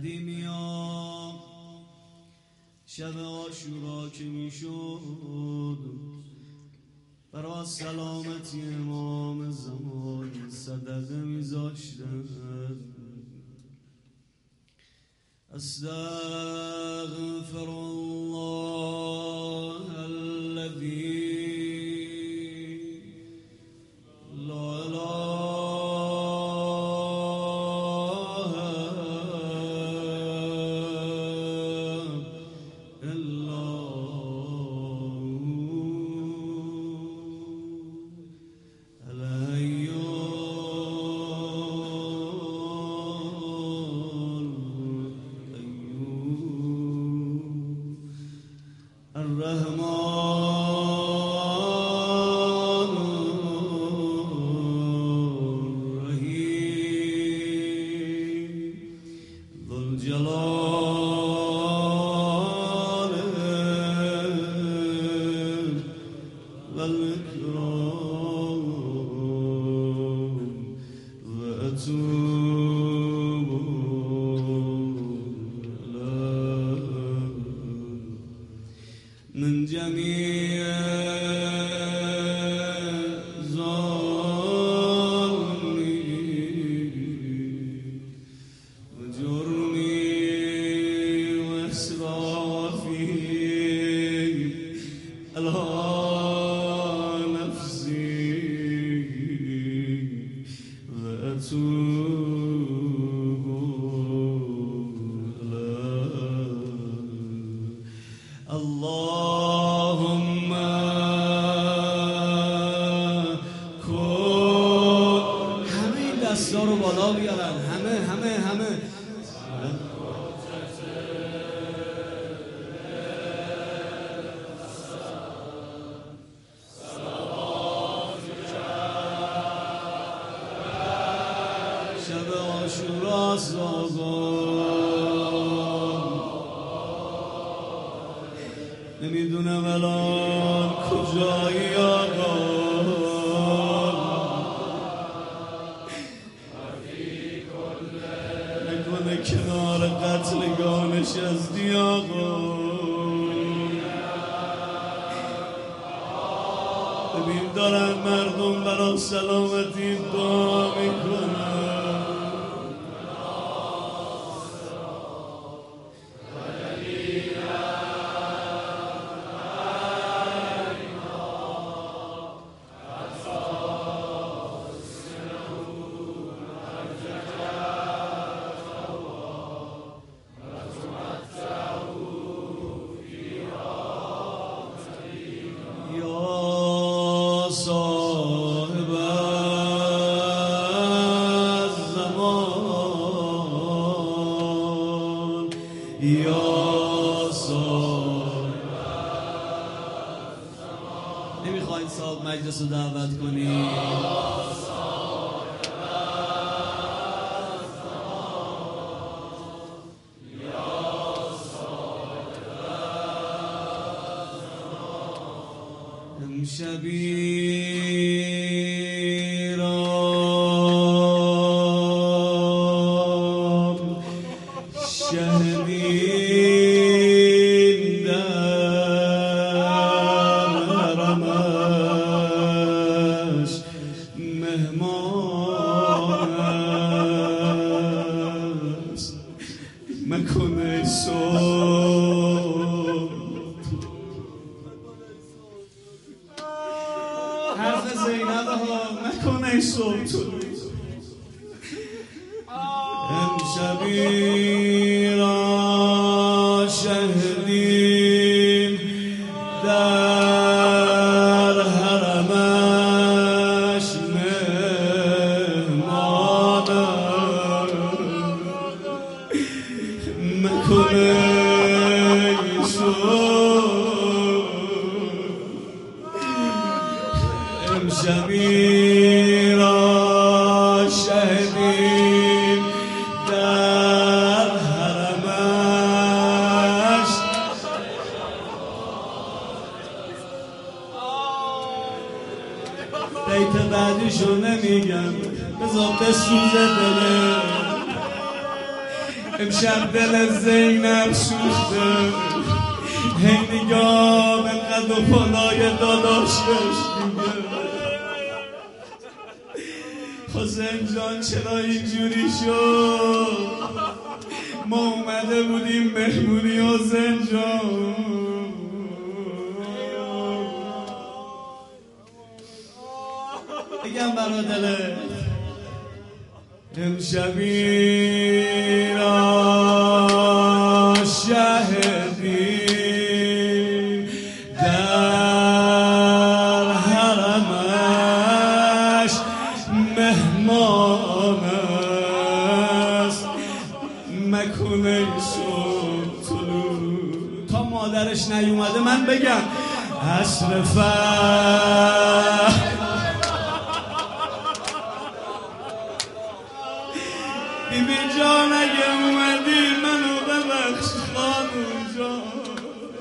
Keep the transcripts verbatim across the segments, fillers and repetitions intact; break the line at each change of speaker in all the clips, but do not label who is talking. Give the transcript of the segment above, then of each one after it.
قدیمیا شب عاشورا که میشد برای سلامتی امام زمان صدقه میذاشتن. استغفر الله الذي لا اله الا الحي الرحمن الرحيم ذو الجلال والإكرام وأتوب من جميع ظلمي وجرمي وإسرافي على نفسي وأتوب اللهم کن. همه این دستا رو بالا بیارن، همه همه همه شب عاشورا نمیدونم الان کجایی آقا، نکنه کنار قتلگاه نشستی آقا. ببین دارن مردم برای سلامتی دعا میکنن. صاحب الزمان یا صاحب الزمان. نمیخواید صاحب مجلس رو دعوت کنی؟ شبیران شهدین در حرمش مهمان است مکنه صبح. حرف زینب ها مکنه صبح تو امشبی را شهدیم در حرمش مهمان مکنه صبح. امشبی را شهدیم در حرمش. بیت بعدیشو نمیگم بذار بسوزه دله. امشب دل زینب سوخته، هی نگاه به قد و پالای داداشش میگه حسین جان چرا اینجوری شد؟ ما اومده بودیم مهمونی حسین جان. بگم برا دلت امشبی را شهدی در حرمش مهمان است، مکنه صبح طلوع. تا مادرش نیومده من بگم عصر فجر بیبی جان اگه اومدی منو ببخش خانم جان.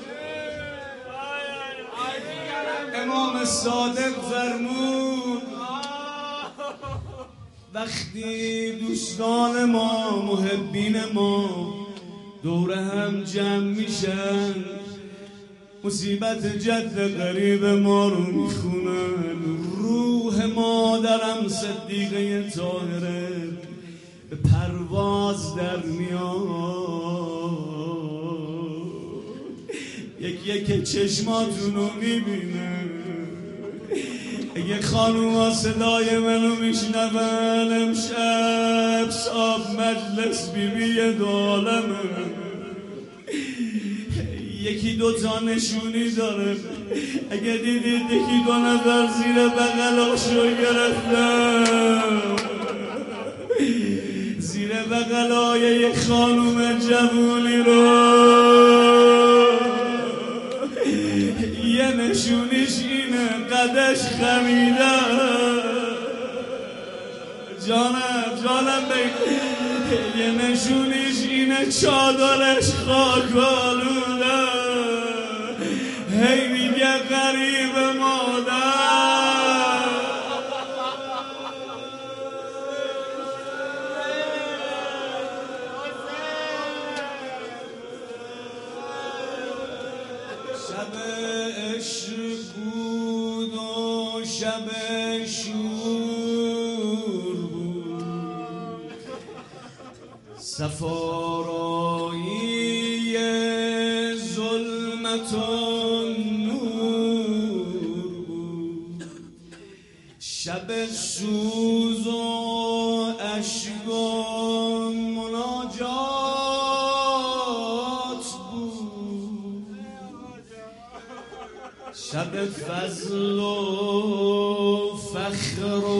امام صادق فرمود وقتی دوستان ما محبین ما دور هم جمع میشن مصیبت جد قریب ما رو میخونن، روح مادرم صدیقه طاهره به پرواز در میاد، یکی یکی چشماتونو میبینه. اگه خانوما صدای منو میشنون امشب صاحب مجلس بیبی دالمه، یکی دوتا نشونی داره. اگه دیدید یکی دو نفر زیر بغلاشو گرفتن، زیر بغلای یک خانوم جوونی رو یه نشونیش اینه قدش خمیده. جانم جانم بی یه نشونیش اینه چادرش خاک آلوده. هی میگه غریب مادر شب عشق بود و شب شور بود، صفارایی ظلمت و نور بود، شب سوز و اشک و مناجات بود، شب فضل و فخر و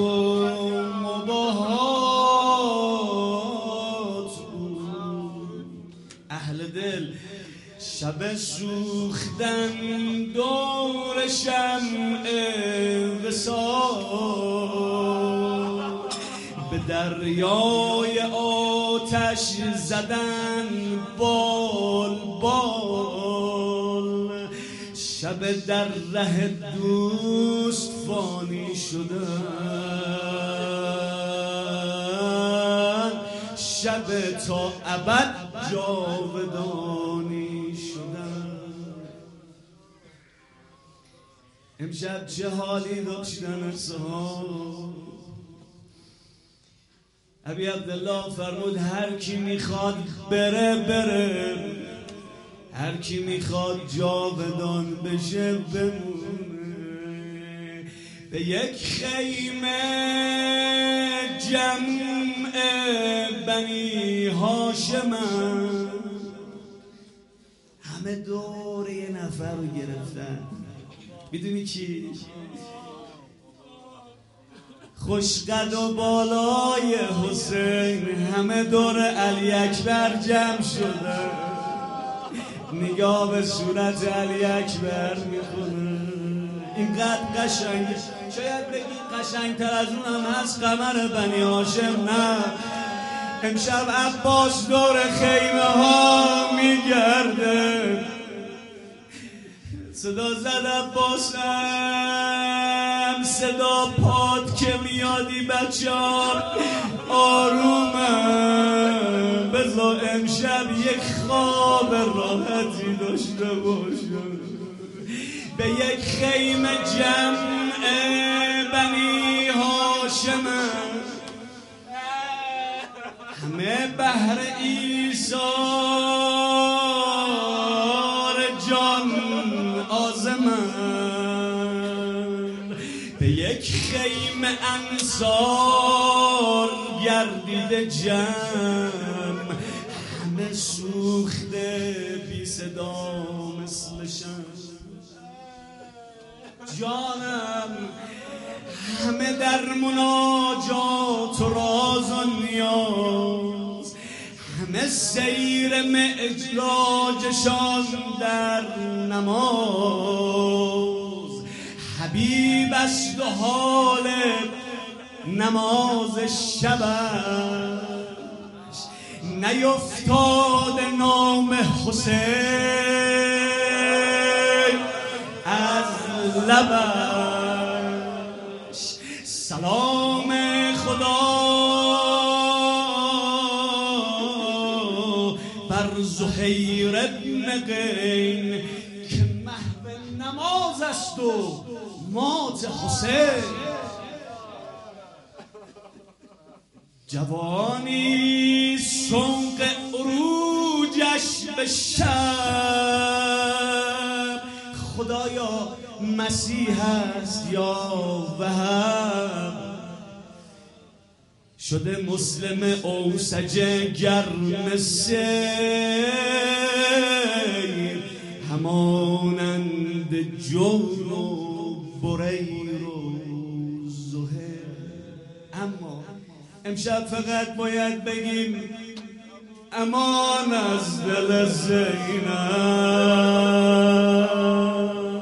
مباهات بود. اهل دل شب سوختن دور شمع وصال، به دریای آتش زدن بال بال، شب در ره دوست فانی شدن، شب تا ابد جاودانی شدن. امشب چه حالی داشتن صاحب ابی عبدالله فرمود هر کی میخواد بره بره، هر کی میخواد جاودان بشه بمونه. به یک خیمه جمع بنی هاشمن همه دور یه نفر رو گرفتن. میدونی کی؟ خوشقد و بالای حسین همه دور علی اکبر جمع شده، نگاه به صورت علی اکبر میکنه. اینقدر قشنگ، شاید بگی قشنگتر از اون هم هست قمر بنی هاشم، نه. امشب عباس دور خیمه ها میگرده، صدا زد عباسم، صدا پاد که میادی بچه ها آرومه، بذار خدا امشب یک خواب راحتی داشته باشم، به یک خیمه جمع بنی هاشم، همه بهر ایثار جان آزمند، به یک خیمه انصار گردیده جمع، همه سوخته بی صدا مثل شمع. جانم همه در مناجات و راز و نیاز، همه سیر معراجشان در نماز، حبیب است و حال نماز شبش، نیفتاد نام حسین از لبش. سلام خدا بر زهیر ابن قین که محو نماز است و مات حسین. جوانی سنق عروجش به شب، خدایا مسیح است یا وهب، شده مسلم اوسج گرم سیر، همانند جور و بریر و زهیر. اما امشب فقط باید بگیم امان از دل زینب،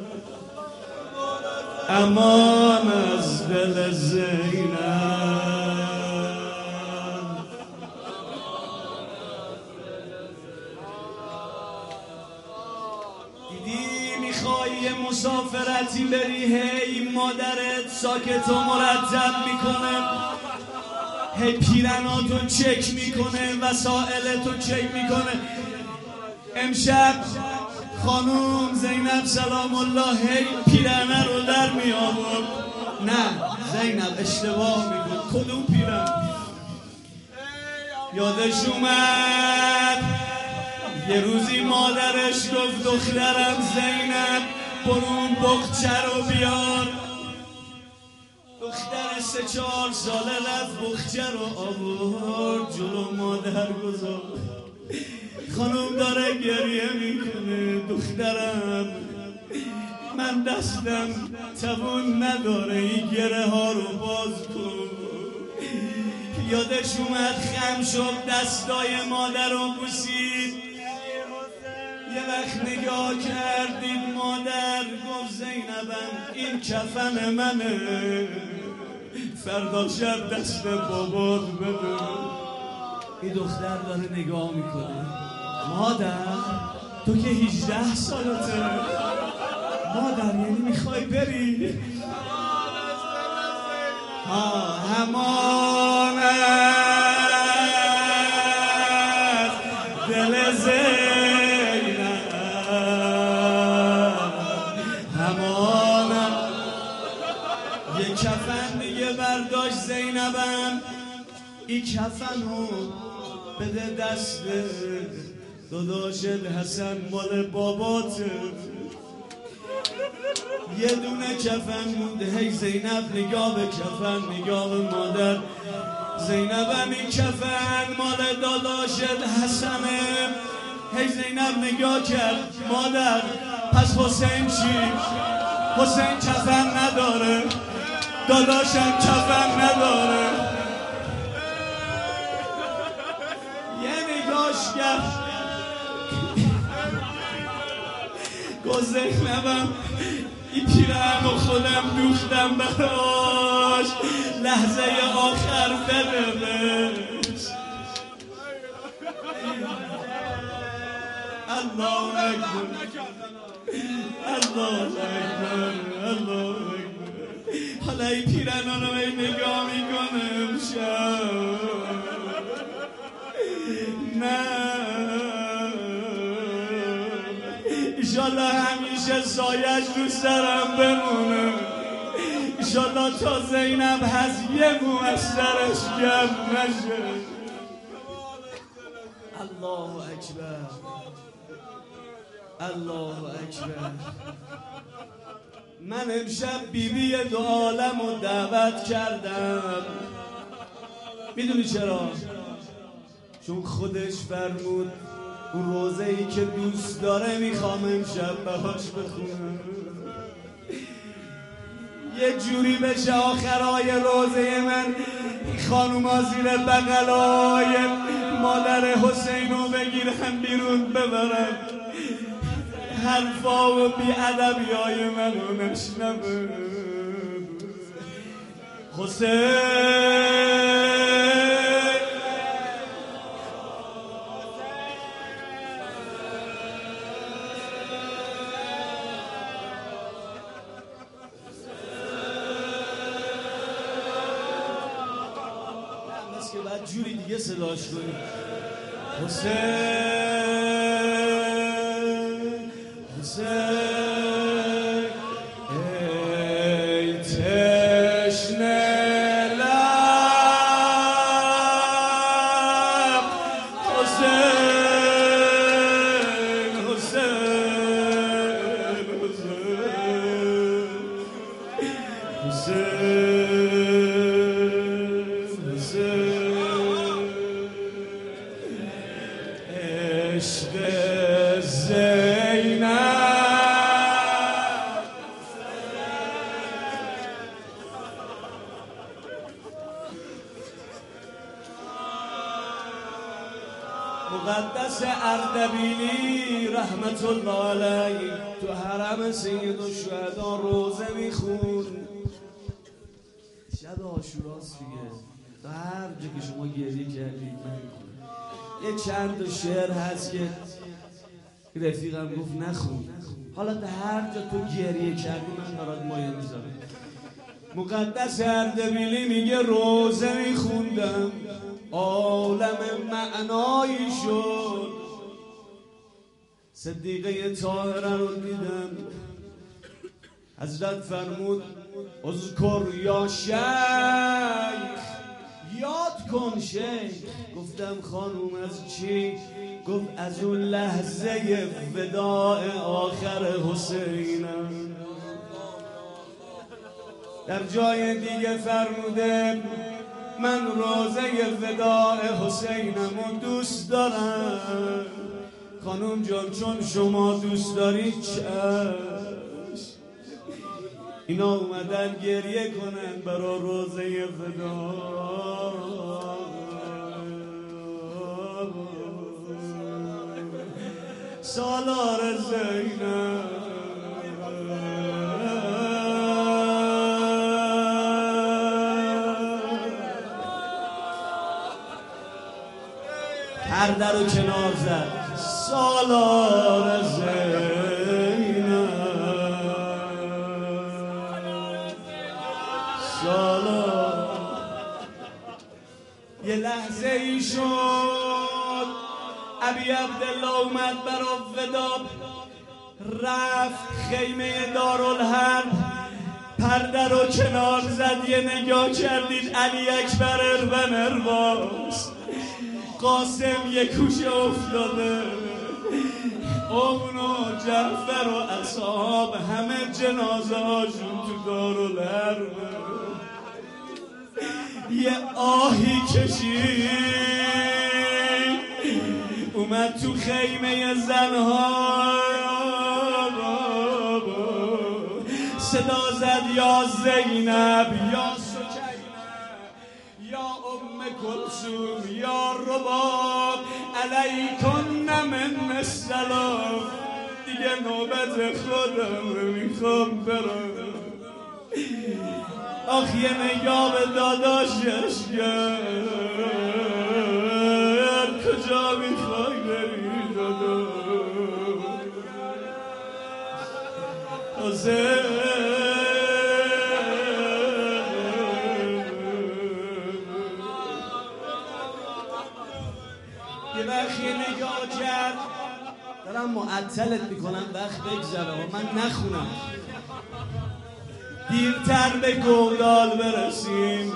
امان از دل زینب. دیدی میخوای یه مسافرتی بری، هی مادرت ساکت و مرتب میکنه، هی پیرناتو چک میکنه، وسائلتو چک میکنه. امشب خانوم زینب سلام الله هی پیرنه رو در می آورد. نه زینب اشتباه میگو، کدوم پیرن؟ یادش اومد یه روزی مادرش گفت دخترم زینب برون بخچه رو بیار. دختر سه چهار ساله رفت بخچه رو آورد جلو مادر گذاشت. خانم داره گریه میکنه، دخترم من دستم توان نداره این گره ها رو باز کن. یادش اومد خم شد دستای مادر رو بوسید. یه وقت نگاه کردید مادر گفت زینبم این کفن منه، فردا شب دست بابات بده. این دختر داره نگاه میکنه، مادر تو که هجده سالته، مادر یعنی میخوای بری؟ ها همان از دل زینب، همان یه کفن دیگه برداشت زینبم، این کفنو بده دست داداشت حسن مال باباته. یه دونه کفن مونده، هی زینب نگاه به کفن نگاه به مادر. زینبم این کفن مال داداشت حسنه. هی زینب نگاه کرد مادر پس حسین چی؟ حسین کفن نداره، داداشم کفن نداره. کرد گفت زینبم این پیرهن و خودم دوختم براش، لحظه آخر بده بش. الله اکبر الله اکبر الله اکبر. حالا این پیرهن رو نگاه میکنم شب ایشالله همیشه سایش رو سرم بمونه، ایشالله تا زینب هست یه مو از سرش گم نشه. الله اکبر، الله اکبر. من امشب بیبی دو عالم رو دعوت کردم. میدونی چرا؟ چون خودش فرمود اون روزه ای که دوست داره میخوام امشب براش بخونم، یه جوری بشه آخرای روزه من خانوما زیر بغلای مادر حسین رو بگیرن بیرون ببرن، حرفا و بی‌ادبی های منو نشنوه. حسین که بعد جوری دیگه صداش کنی. حسین حسین ای تشنه لب، حسین حسین حسین حسین عشق زینب. مقدس اردبیلی رحمت الله علیه تو حرم سید الشهدا روزه میخون. شب عاشوراست دیگه، تا هر جا که شما گریه کردید من یه چند تا شعر هست که رفیقم گفت نخون، حالا تا هر جا تو گریه کردی من برات مایه میذارم. مقدس اردبیلی میگه روزه میخوندم عالم معنایی شد، صدیقه طاهره رو دیدم، حضرت فرمود اذکر یا شیخ، یاد کن شیخ. گفتم خانوم از چی؟ گفت از اون لحظه وداع آخر حسینم. در جای دیگه فرموده من روزه وداع حسینم و دوست دارم. خانوم جان چون شما دوست دارید چشم. اینا اومدن گریه کنن برا روزه وداع. سالار زینب پرده رو کنار زد. سالار زینب سالار. یه لحظه ای شد ابی عبدالله اومد برا ودا، رفت خیمه دارالحرب، پرده رو کنار زد. یه نگاه کردید علی اکبر اربن ارباز، قاسم یه کوشه افتاده، اون و جعفر و اصحاب همه جنازه هاشون تو دارالحرب. یه آهی کشید اومد تو خیمه زنها، صدا زد یا زینب یا سکینه یا ام کلثوم یا رباب علیکن من السلام. دیگه نوبت خودم رو میخوام برم. آخ یه نگاه به داداشش کرد، کجا میخوای بری داداش؟ حسین یه وقت دارم معطلت میکنم وقت بگذره و من نخونم. دیرتر به گودال برسیم.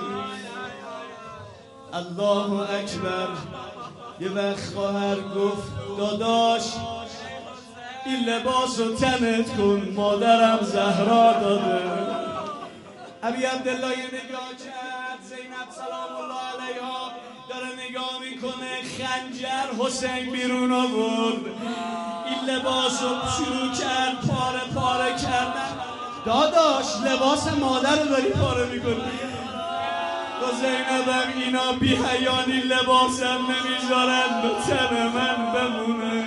الله اکبر. یه وقت خواهر گفت داداش این لباس رو تنت کن، مادرم زهرا داده. ابی عبدالله یه نگاه کرد، زینب سلام الله علیها داره نگاه میکنه، خنجر حسین بیرون آورد. این لباس رو شروع کرد پاره پاره کردن. داداش لباس مادر رو داری پاره میکنی. با زینبم اینا بی حیانی لباسم نمیذارن به تن من بمونه.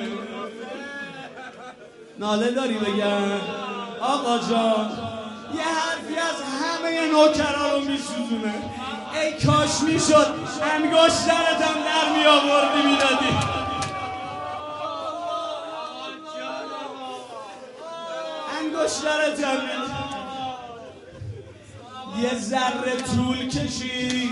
ناله داری بگن آقا جان یه حرفی از همه نوکرا رو میسوزونه. ای کاش میشد انگشترتم در میآوردی میدادی. انگشترتم یه ذره طول کشید،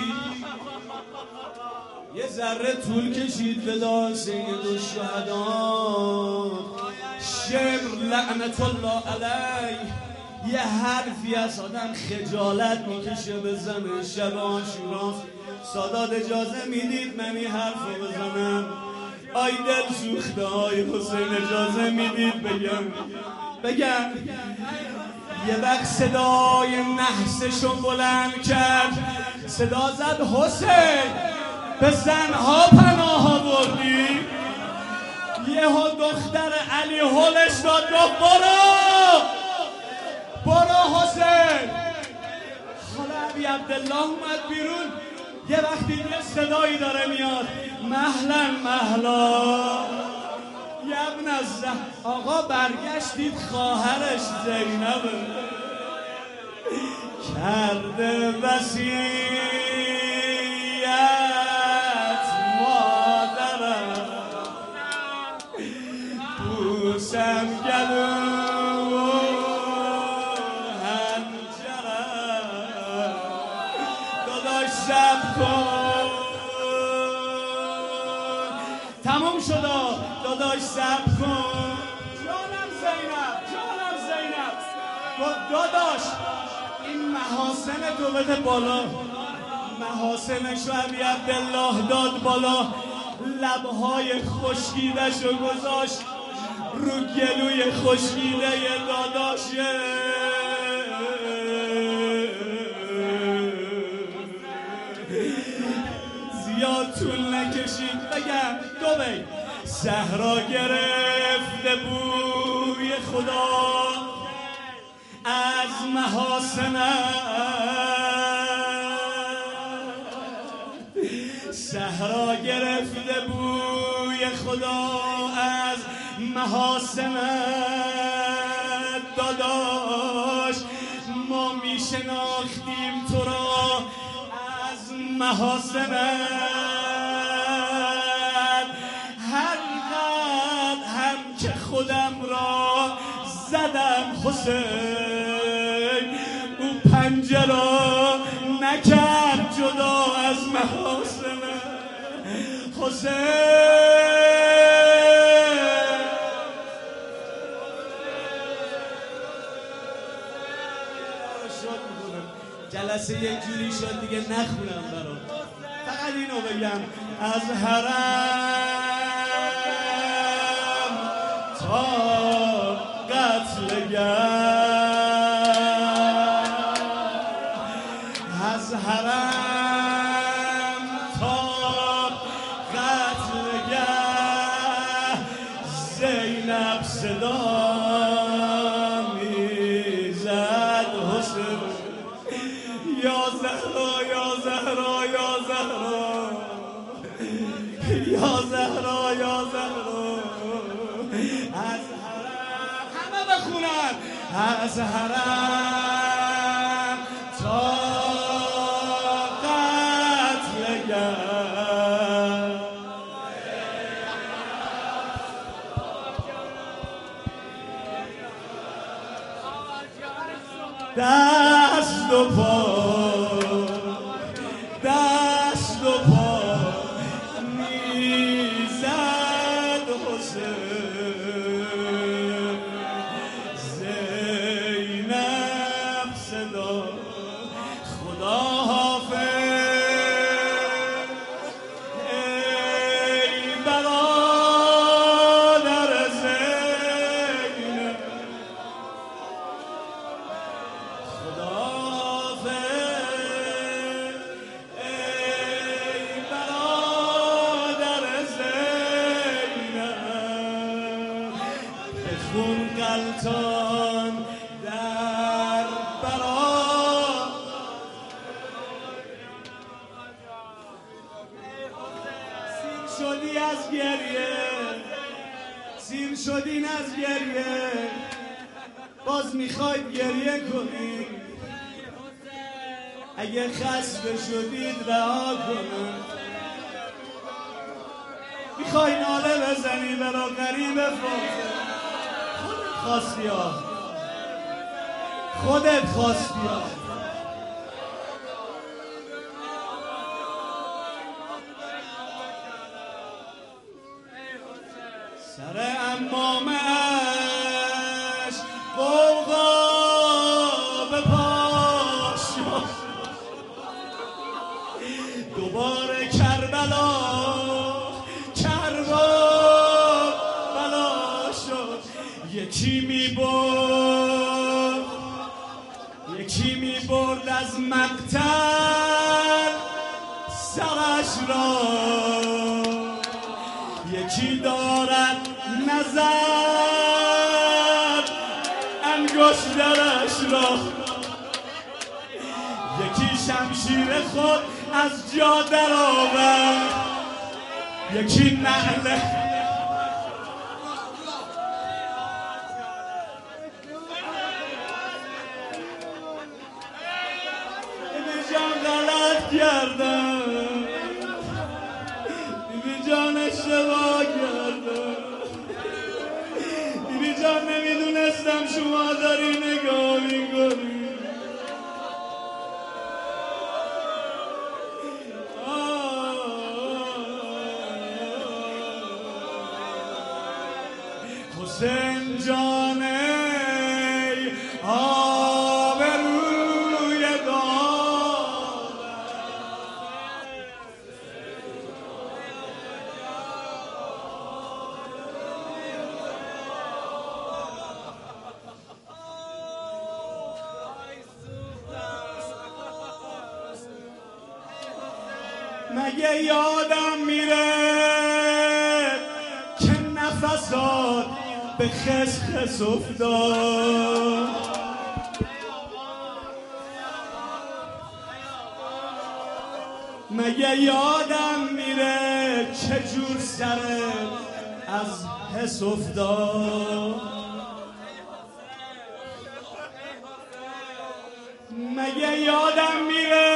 یه ذره طول کشید ودا سید الشهدا شمر لعنت الله علیه. یه حرفی از آدم خجالت میکشه بزنه. شب عاشورا سادات اجازه میدید من این حرف رو بزنم؟ آی دل سوخته های حسین اجازه میدید بگم بگم یه وقت صدای نحسشون بلند کرد، صدا زد حسین به زنها پناه آوردی. یهو دختر علی هلش داد گفت برو برو حسین. حالا ابی عبدالله اومد بیرون، یه وقتی یه صدایی داره میاد مهلا مهلا یبن از آقا برگشتید خواهرش زینب کرده وصیت مادرم بوسم گلو هنجرم داداش سب کن. تموم شدا داداش سب کن. جانم زینب جانم زینب گفت داداش این محاسن تو بده بالا. محاسنش رو ابی عبدالله داد بالا، لبهای خشکیدش رو گذاشت رو گلوی خشکیده داداشه. زیاد طول نکشید بگم دو بی صحرا گرفته بوی خدا از محاسنم. صحرا گرفته بوی خدا از محاسنت داداش. ما میشناختیم تو را از محاسنت. هر قدر هم که خودم را زدم حسین، او پنجه را نکرد جدا از محاسن حسین. جلسه یک جوری شد دیگه نخونم برات، فقط اینو بگم از حرم تا قتلگاه، از حرم تا قتلگاه زینب صدا میزد حسین یا زهرا یا زهرا یا زهرا یا زهرا یا زهرا. از حرم همه بخونن از حرم تا قتلگاه. دست و پا دست و پا میزد حسین. خون غلطان در برا سیر شدی از گریه سیر شدین از گریه باز میخواید گریه کنید اگه خسته شدید رها کنید میخوای ناله بزنی برا غریب فاضل خودت خواستی ها خودت خواستی ها سر امامش قوقا به پاش دوباره کربلا یکی می برد یکی می برد از مقتل سرش را یکی دارد نظر انگشترش را یکی شمشیر خود از جا در آورد یکی نعل کردم بیبی جان اشتباه کردم بیبی جان نمیدونستم شما داری نگاه میکنی حسین جان ای آبروی مگه یادم میره که نفسات به خس خس افتاد مگه یادم میره چجور سرت از حس افتاد مگه یادم میره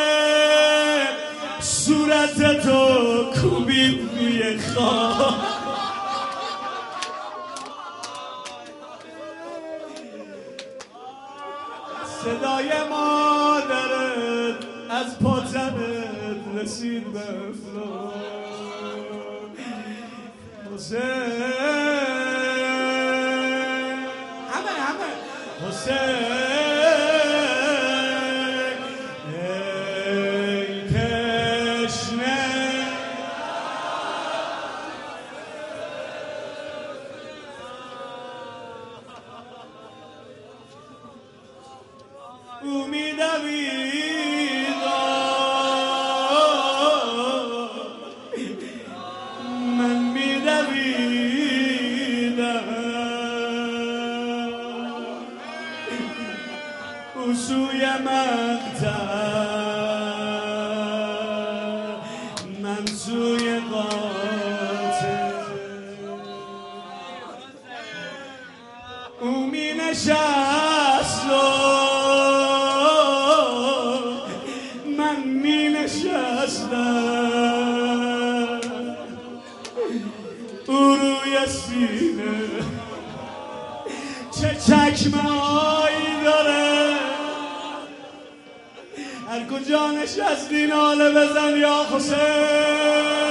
صورت تو کوبید روی خواب صدای مادرت از پاتنت رسید به افلاک حسین همه همه حسین او می‌دوید من می‌دویدم او سوی مقتل من سوی قاتل او می‌نشست من می نشستم او روی سینه چه چکمه هایی داره هر کجا نشستی ناله بزن یا حسین